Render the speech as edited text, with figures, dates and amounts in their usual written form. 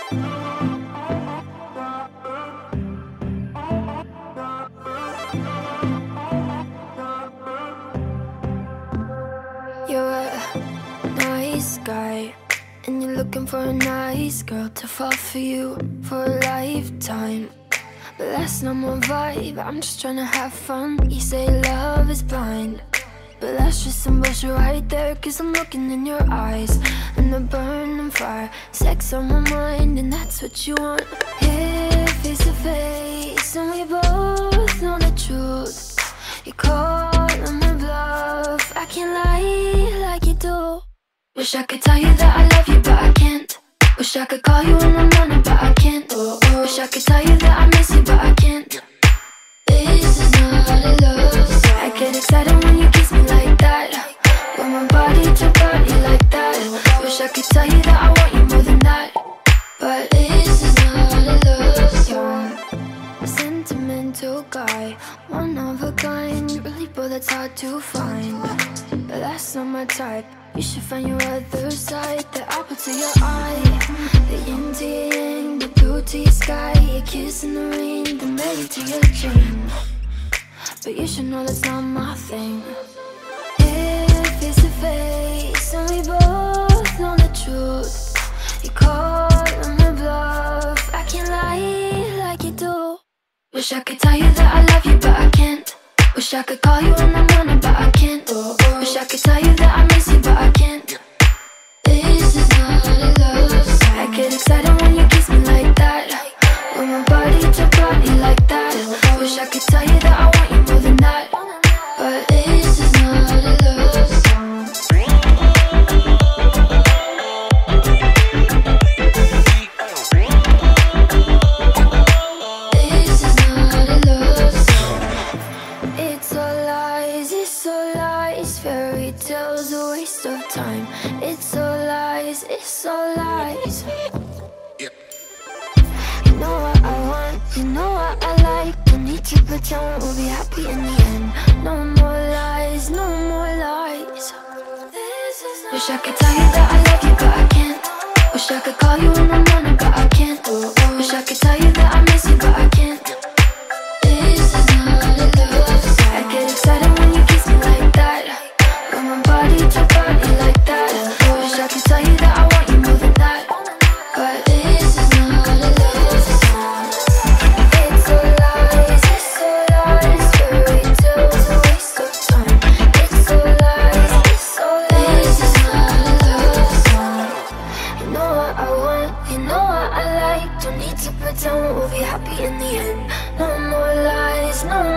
You're a nice guy, and you're looking for a nice girl to fall for you for a lifetime. But that's not my vibe, I'm just trying to have fun. You say love is blind, but that's just some bullshit right there. Cause I'm looking in your eyes, and they're burning fire. Sex on my mind, and that's what you want. Here, face to face, and we both know the truth. You call on my bluff, I can't lie like you do. Wish I could tell you that I love you, but I can't. Wish I could call you in the morning, but I can't. Wish I could tell you that I miss you, but I can't. This is not a love song. I get excited when you kiss me like that, when my body to body like that. Wish I could tell you that I want you more than that, but this is not a love song. Sentimental guy, one of a kind. You really both that's hard to find, but that's not my type. You should find your other side, the apple to your eye, the yin to your yang, the blue to your sky, your kiss in the rain, the melody to your dream. But you should know that's not my thing. Here, face to face, and we both know the truth. You call on my bluff, I can't lie like you do. Wish I could tell you that I love you, but I can't. Wish I could call you in the morning, but I can't. Wish I could tell you that I miss you, but I can't. This is not a love song. I get excited when you kiss me like that, when my body to body like that. Wish I could tell you that I want you more than that, but this is not a love song. This is not a love song. It's all lies, fairy tales, a waste of time. It's all lies, it's all lies. You know what I want, you know what I like. Don't need to pretend we'll be happy in the end. No more lies, no more lies. Wish I could tell you that I love you, but I can't. Wish I could call you in the morning, but I can't. Wish I could tell you that I miss you, but I can't. This is not a love song. I get excited when you kiss me like that, when my body to body like that. Wish I could tell you that I want you more than that, but this is not a love song. It's all lies, fairy tales, a waste of time. It's all lies, this is not a love song. You know what I want, you know what I like. Don't need to pretend we'll be happy in the end. No more lies, no